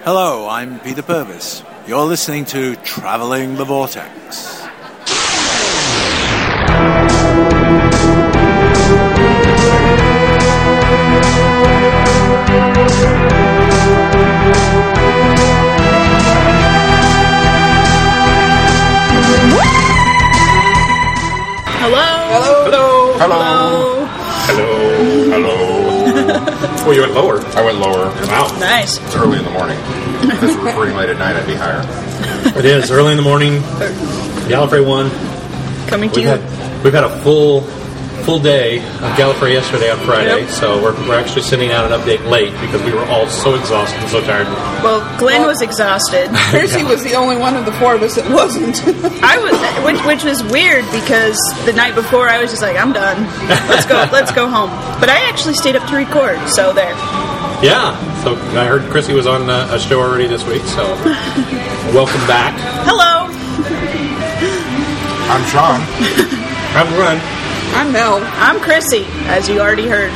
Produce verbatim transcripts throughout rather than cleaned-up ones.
Hello, I'm Peter Purvis. You're listening to Traveling the Vortex. Hello. Hello. Hello. Hello. Hello. Hello. Oh, you went lower. I went lower. Wow. Nice. It's early in the morning. If this were recording late at night, I'd be higher. It is early in the morning. Gallifrey one. Coming to We've you. had we've had a full full day of Gallifrey yesterday on Friday, Yep. so we're we're actually sending out an update late because we were all so exhausted and so tired. Well, Glenn was exhausted. Percy was the only one of the four of us that wasn't. I was, which, which was weird because the night before I was just like, I'm done. Let's go. Let's go home. But I actually stayed up to record. So there. Yeah. So I heard Chrissy was on uh, a show already this week. So welcome back. Hello. I'm Sean. I'm Glenn. I'm Mel. I'm Chrissy, as you already heard.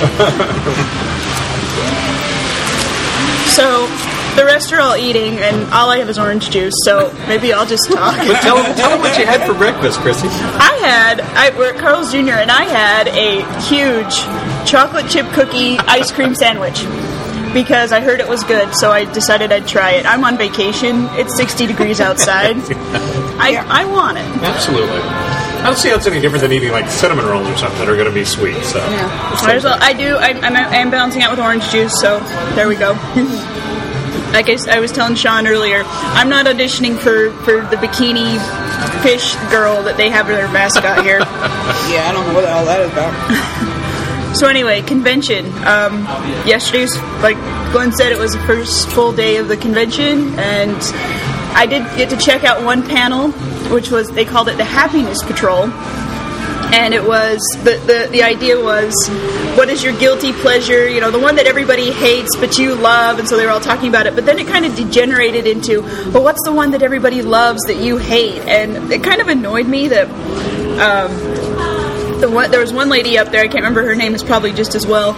So the rest are all eating, and all I have is orange juice. So maybe I'll just talk. But tell them tell them what you had for breakfast, Chrissy. I had, I, we're at Carl's Junior, and I had a huge chocolate chip cookie ice cream sandwich because I heard it was good, so I decided I'd try it. I'm on vacation. It's sixty degrees outside. I, I want it. Absolutely. I don't see how it's any different than eating like cinnamon rolls or something that are going to be sweet. So Yeah. Might as well- I do. I, I'm, I'm balancing out with orange juice, so there we go. Like I, s- I was telling Sean earlier, I'm not auditioning for, for the bikini fish girl that they have as their mascot here. Yeah, I don't know what the hell that is about. So anyway, convention. Um, yesterday was, like Glenn said, it was the first full day of the convention, and I did get to check out one panel, which was, they called it the Happiness Patrol. And it was, the, the, the idea was, what is your guilty pleasure? You know, the one that everybody hates but you love, and so they were all talking about it. But then it kind of degenerated into, well, what's the one that everybody loves that you hate? And it kind of annoyed me that, um, the one, there was one lady up there, I can't remember her name, is probably just as well.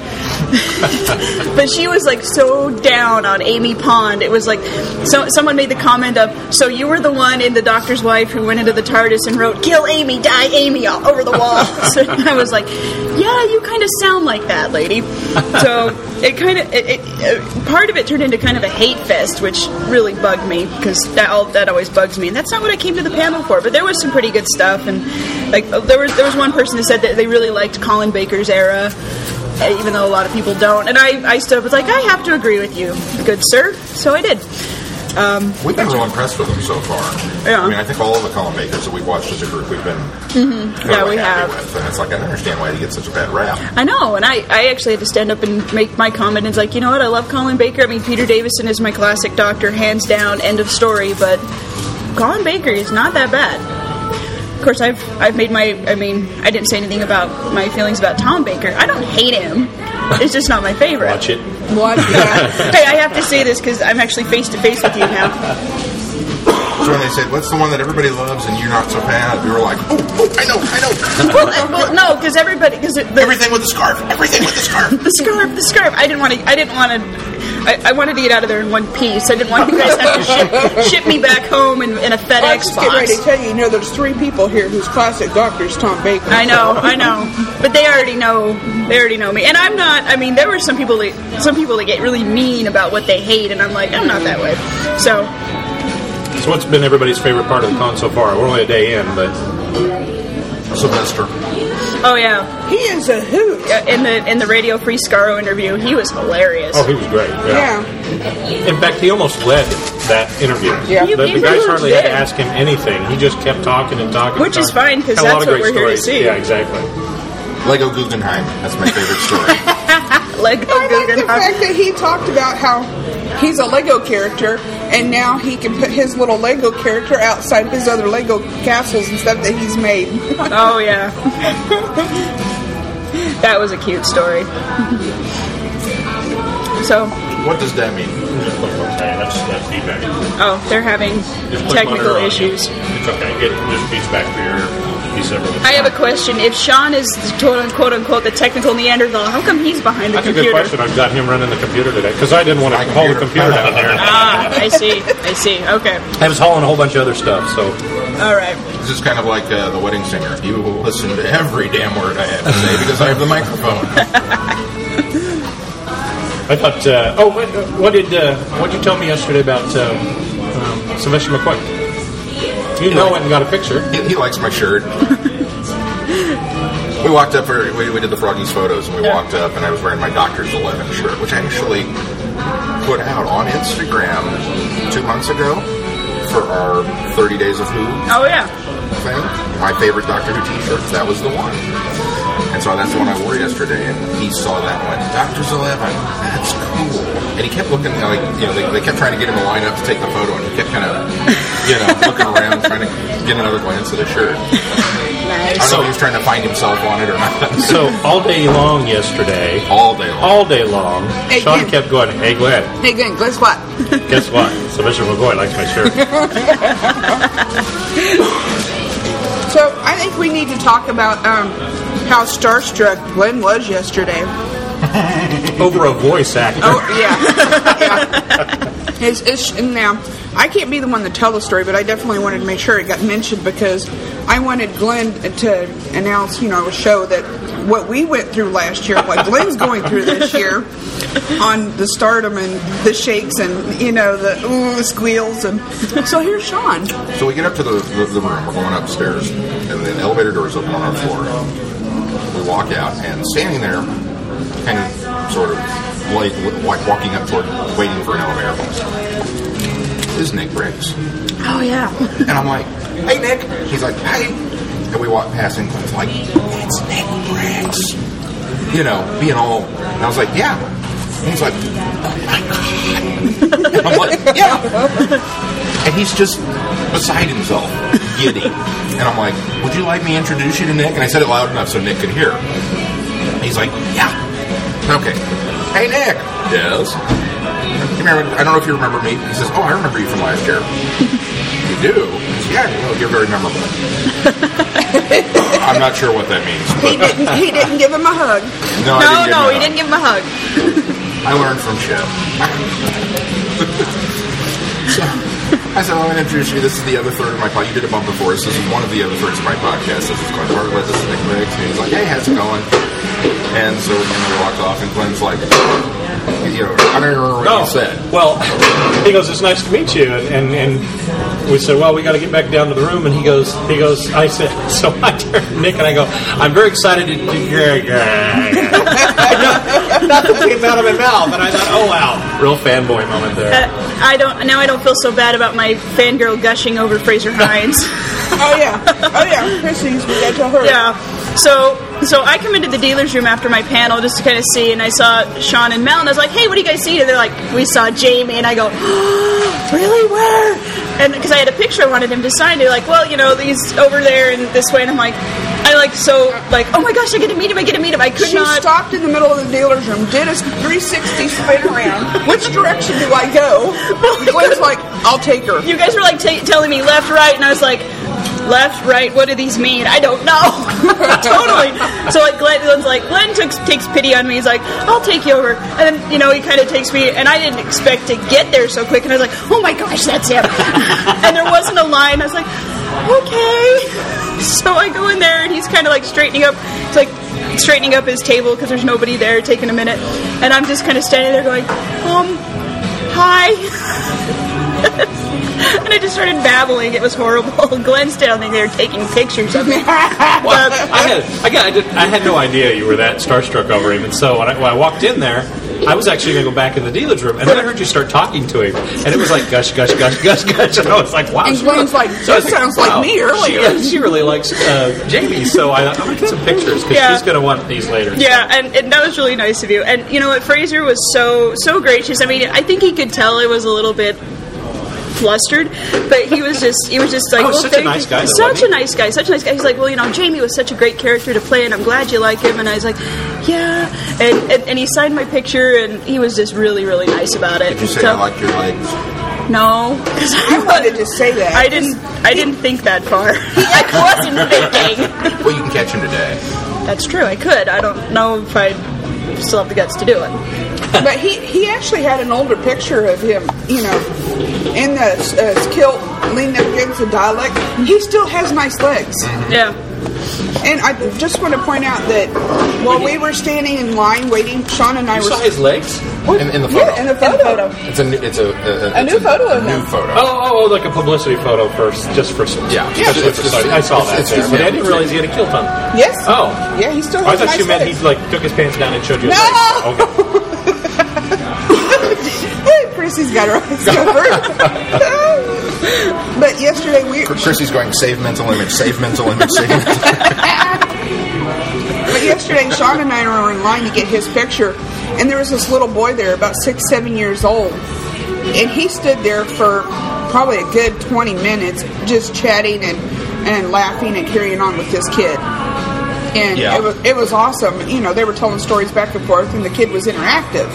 But she was like so down on Amy Pond. It was like, so, someone made the comment of, so you were the one in The Doctor's Wife who went into the TARDIS and wrote, kill Amy, die Amy, all over the wall. So I was like, yeah, you kind of sound like that, lady. So it kind of, it, it, it, part of it turned into kind of a hate fest, which really bugged me, because that, all, that always bugs me. And that's not what I came to the panel for, but there was some pretty good stuff. And like, there was, there was one person that said that they really liked Colin Baker's era, even though a lot of people don't. And I, I stood up and was like, I have to agree with you, good sir. So I did. Um, We've been real impressed with them so far. Yeah. I mean, I think all of the Colin Bakers that we've watched as a group, we've been mm-hmm. yeah, we happy have. with. And it's like, I don't understand why he gets such a bad rap. I know, and I, I actually had to stand up and make my comment. It's like, you know what, I love Colin Baker. I mean, Peter Davison is my classic Doctor, hands down, end of story. But Colin Baker is not that bad. Of course, I've I've made my, I mean, I didn't say anything about my feelings about Tom Baker. I don't hate him. It's just not my favorite. Watch it. What? Yeah. Hey, I have to say this because I'm actually face to face with you now. So when they said, what's the one that everybody loves and you're not so bad? We were like, oh, oh I know, I know. Well, uh, well no, because everybody, because Everything with the scarf. Everything with the scarf. the scarf, the scarf. I didn't want to. I didn't want to. I, I wanted to get out of there in one piece. I didn't want you guys to have to ship, ship me back home in, in a I was FedEx just getting ready to box. tell you, you know, there's three people here whose classic doctor is Tom Baker. I know, I know, but they already know. They already know me, and I'm not. I mean, there were some people that some people that get really mean about what they hate, and I'm like, I'm not that way. So. So what's been everybody's favorite part of the con so far? We're only a day in, but Sylvester. Oh yeah, He is a hoot. Yeah, in the in the Radio Free Scarro interview, he was hilarious. oh, he was great. Yeah. Yeah. In fact, he almost led that interview. Yeah. He- The, he the guys really hardly had to did. ask him anything. He just kept talking and talking. Which and is talking. fine, 'cause Had a lot that's of what great we're here to stories. see. Yeah, exactly. Lego Guggenheim. That's my favorite story. Lego I like the Guggenheim. fact that he talked about how he's a Lego character, and now he can put his little Lego character outside his other Lego castles and stuff that he's made. Oh yeah, that was a cute story. So, What does that mean? Okay, that's, that's feedback. oh, they're having Just click technical monitor on. issues. It's okay. Get this feedback for your piece ever. I have a question. If Sean is quote unquote, unquote the technical Neanderthal, how come he's behind the That's computer? a good question. I've got him running the computer today because I didn't want to haul the computer down there. Ah, I see. I see. Okay. I was hauling a whole bunch of other stuff, so. All right. This is kind of like uh, the wedding singer. You will listen to every damn word I have to say because I have the microphone. I thought. Uh, oh, what, what did uh, what did you tell me yesterday about uh, um, Sylvester McCoy? You He know likes- it and got a picture. He, he likes my shirt. We walked up for we, we did the Froggies photos, and we Yeah. walked up, and I was wearing my Doctor's eleven shirt, which I actually put out on Instagram two months ago for our thirty Days of Who Oh yeah. thing. My favorite Doctor Who T-shirt. That was the one. And so that's the one I wore yesterday, and he saw that one. Doctor's eleven. That's cool. And he kept looking, like, you know, they, they kept trying to get him to line up to take the photo, and he kept kind of, you know, looking around, trying to get another glance at the shirt. I don't know if he was trying to find himself on it or not. So all day long yesterday, All day long. all day long, Hey, Sean Glenn. kept going, "Hey Glenn, Hey, Glenn, guess what? guess what? Sylvester McCoy likes my shirt." So I think we need to talk about um, how starstruck Glenn was yesterday. Over a voice actor. Oh yeah, yeah. It's, it's, now I can't be the one to tell the story, but I definitely wanted to make sure it got mentioned because I wanted Glenn to announce, you know, a show that what we went through last year, what Glenn's going through this year, on the stardom and the shakes and you know the ooh squeals and so here's Sean. So we get up to the, the, the room. We're going upstairs, and the elevator doors open on our floor. We walk out, and standing there, kind of, sort of, like, like walking up toward, waiting for an elevator, is Nick Briggs. Oh yeah. And I'm like, "Hey, Nick." He's like, "Hey." And we walk past, and it's like, "It's Nick Briggs." You know, being all. And I was like, "Yeah." And he's like, "Oh my god." And I'm like, "Yeah." And he's just beside himself, giddy. And I'm like, "Would you like me to introduce you to Nick?" And I said it loud enough so Nick could hear. And he's like, "Yeah." Okay. "Hey, Nick." "Yes." You remember, I don't know if you remember me. He says, "Oh, I remember you from last year." "You do?" He says, "Yeah, well, you're very memorable." I'm not sure what that means. He didn't. He didn't give him a hug. No, I No, didn't give no, him a he hug. didn't give him a hug. I learned from Chip. So I said, "I'm going to introduce you. This is the other third of my podcast. You did a bumper for us. This is one of the other thirds of my podcast. This is Glenn Bartlett. This is Nick Briggs." And he's like, "Hey, how's it going?" And so you know, we walked off, and Glenn's like, you know, I don't remember what No. he said. Well, he goes, "It's nice to meet you," and, and, and we said, "Well, we got to get back down to the room." And he goes, he goes, I said, so I turned to Nick and I go, "I'm very excited to." Nothing came out of my mouth, and I thought, "Oh wow, real fanboy moment there." Uh, I don't now. I don't feel so bad about my fangirl gushing over Fraser Hines. Oh yeah. Oh yeah. Chrissy's. We got to tell her. Yeah. So so I come into the dealer's room after my panel just to kind of see, and I saw Sean and Mel, and I was like, "Hey, what do you guys see?" And they're like, "We saw Jamie," and I go, oh, "Really? Where?" And because I had a picture I wanted him to sign, they're like, "Well, you know, he's over there and this way," and I'm like, I like so like, "Oh my gosh, I get to meet him! I get to meet him!" I could She not. stopped in the middle of the dealer's room, did a three sixty spin around. Which direction do I go? Glenn's like, "I'll take her." You guys were like t- telling me left, right, and I was like, left, right, what do these mean? I don't know. Totally. So like Glenn, Glenn's like, Glenn takes, takes pity on me. He's like, "I'll take you over." And then, you know, he kind of takes me, and I didn't expect to get there so quick. And I was like, "Oh my gosh, that's him." And there wasn't a line. I was like, okay. So I go in there, and he's kind of like straightening up. He's like straightening up his table because there's nobody there, taking a minute. And I'm just kind of standing there going, um, hi. And I just started babbling. It was horrible. Glenn's standing there taking pictures of me. Well, I had, I, got, I, did, I had no idea you were that starstruck over him, and so when I, when I walked in there, I was actually going to go back in the dealer's room, and then I heard you start talking to him, and it was like gush, gush, gush, gush, gush, and I was like, wow. And she Glenn's really- like, so I "This was sounds like wow, me earlier." She, she really likes uh, Jamie, so I thought, I'm going to get some pictures, because Yeah. she's going to want these later. Yeah, and, and that was really nice of you. And you know what? Fraser was so so gracious. I mean, I think he could tell I was a little bit flustered, but he was just he was just like, Oh, well, such a thank nice you. guy, though, such wasn't a he? nice guy, such a nice guy. He's like, well, you know, Jamie was such a great character to play, and I'm glad you like him. And I was like, yeah, and and, and he signed my picture, and he was just really really nice about it. Did you say, So- "I like your legs"? No, because I wanted to say that. I didn't. I didn't think that far. I wasn't thinking. Well, you can catch him today. That's true. I could. I don't know if I still have the guts to do it. But he, he actually had an older picture of him, you know, in the uh, kilt, leaning up against the dialect. He still has nice legs. Yeah. And I just want to point out that while we were standing in line waiting, Sean and I You were... saw his legs? In, in the photo. Yeah, in the photo. photo. It's a new, it's a, a, A it's new photo a of new him. photo. Oh, oh, oh, like a publicity photo first, just for Yeah. yeah, It's- just it's for just- I saw it's- that it's there, just but I him. didn't realize he had a kilt on. Yes. Oh, Yeah, he still I has thought nice you meant legs. he like took his pants down and showed you his No! legs. Okay. Chrissy's got her eyes covered. But yesterday we... Chrissy's going, save mental image, save mental image, save mental image. But yesterday, Sean and I were in line to get his picture, and there was this little boy there, about six, seven years old, and he stood there for probably a good twenty minutes, just chatting and, and laughing and carrying on with this kid. And Yeah. it was it was awesome. You know, they were telling stories back and forth, and the kid was interactive.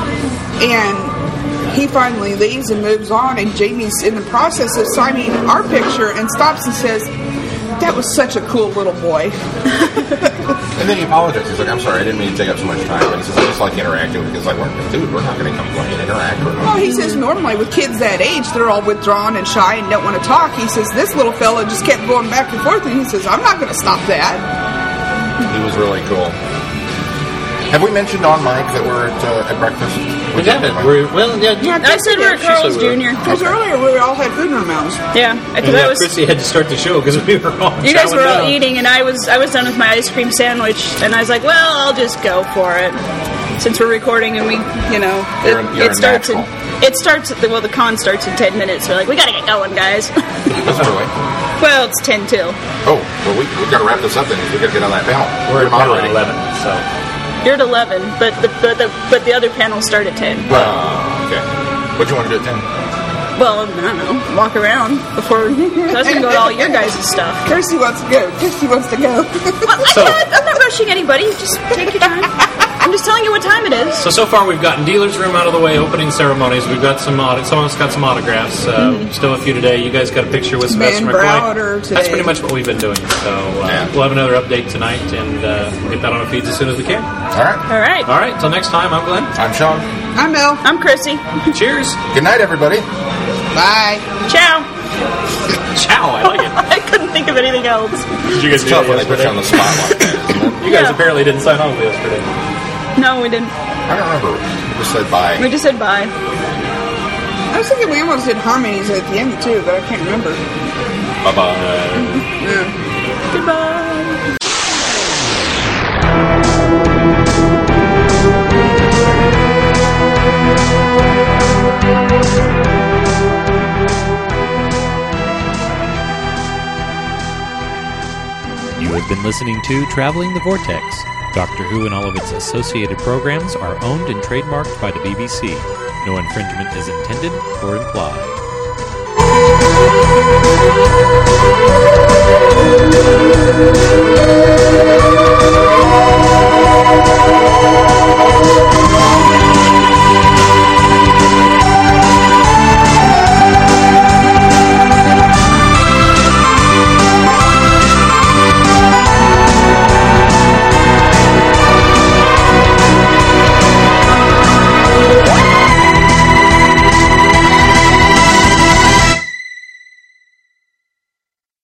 And he finally leaves and moves on, and Jamie's in the process of signing our picture and stops and says, "That was such a cool little boy." And then he apologized. He's like, I'm sorry, I didn't mean to take up so much time. But he says, I just like interacting with kids. Like, we're, dude, we're not going to complain. Interact with them. Well, he says normally with kids that age, they're all withdrawn and shy and don't want to talk. He says this little fella just kept going back and forth, and he says, I'm not going to stop that. He was really cool. Have we mentioned on mic that we're at, uh, at breakfast? We haven't. We're, well, yeah. Yeah, I said we're at She Carl's said we were. Junior Because earlier we all had food in our mouths. Yeah, And because I yeah, was. Chrissy had to start the show because we were all You guys chowing were all down. eating, and I was. I was done with my ice cream sandwich, and I was like, "Well, I'll just go for it." Since we're recording, and we, you know, You're it, a- you're it a starts. In, natural. it starts. At the, well, the con starts in ten minutes. We're like, we gotta get going, guys. That's early. Well, it's ten till. Oh, well, we, we've got to wrap this up then. We've got to get on that panel. We're at panel moderating. eleven, so. You're at eleven, but the but the but the other panels start at ten. Uh, okay. What do you want to do at ten? Well, I don't know. Walk around before. So I was gonna go to all your guys' stuff. Kirsty wants to go. Kirsty wants to go. Well, So- I'm, not, I'm not rushing anybody. Just take your time. I'm just telling you what time it is. So so far we've gotten dealer's room out of the way, opening ceremonies. We've got some audit. Someone's got some autographs. Uh, Mm-hmm. Still a few today. You guys got a picture with Ben Sylvester Browder McCoy. today. That's pretty much what we've been doing. So uh, Yeah. we'll have another update tonight, and uh, we'll get that on our feeds as soon as we can. All right. All right. All right. Till next time. I'm Glenn. I'm Sean. I'm Mel. I'm Chrissy. Cheers. Good night, everybody. Bye. Ciao. Ciao. I like it. I couldn't think of anything else. Did you guys It's do tough that when they put you on yesterday? the spot like that. isn't it? You guys Yeah. apparently didn't sign on with yesterday. No, we didn't. I don't remember. We just said bye. We just said bye. I was thinking we almost did harmonies at the end too, but I can't remember. Bye bye. Yeah. Goodbye. You have been listening to Traveling the Vortex. Doctor Who and all of its associated programs are owned and trademarked by the B B C. No infringement is intended or implied. Thank you.